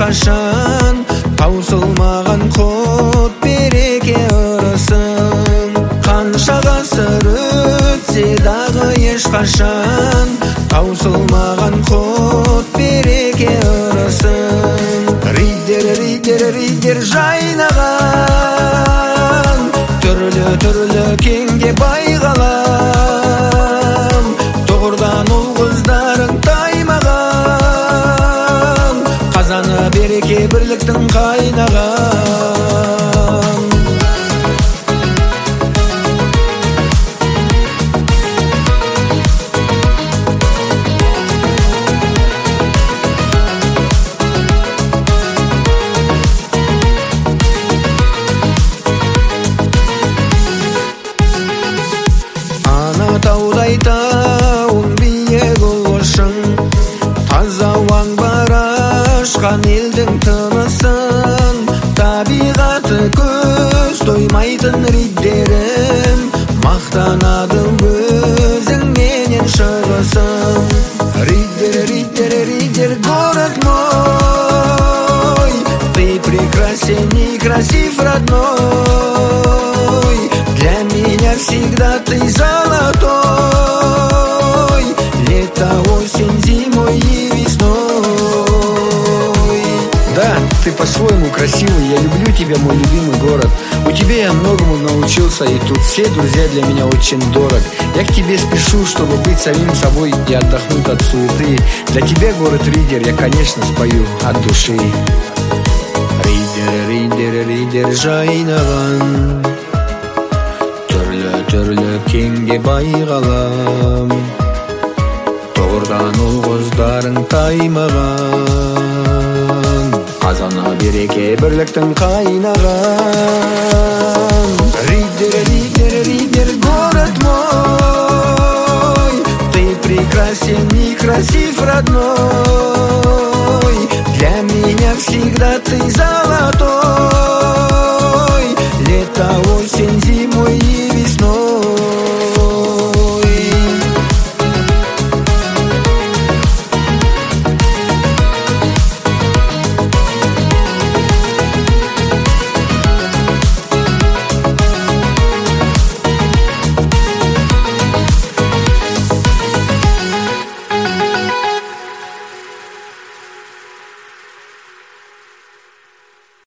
ешқашан, таусылмаған құт береке ырысын. Қанша ғасыр өтсе дағы ешқашан, таусылмаған құт береке ырысын. Ридер жайнаған, түрлі кеңге байғалам. Тұғырдан ұл қыздарың таймаған, қазаны береке бірліктің қайнаған. Таудай тауың биік ұлышың, таза ауаң бар ашқан елдің тынысын. Табиғаты көз тоймайтын риддерім, мақтанады өзіңменен шығысың. Риддер, город мой, ты прекрасен и красив, родной. Для меня всегда ты золотой, лето, осень, зимой и весной. Да, ты по-своему красивый, я люблю тебя, мой любимый город. У тебя я многому научился, и тут все друзья для меня очень дорог. Я к тебе спешу, чтобы быть самим собой и отдохнуть от суеты. Для тебя, город Риддер, я, конечно, спою от души. Риддер жайнаған, түрлі кеңге байғалам. Тұғырдан ұл қыздарың таймаған, қазана береке бірліктің қайнаған. Риддер, город мой, ты прекрасен и красив, родной. Для меня всегда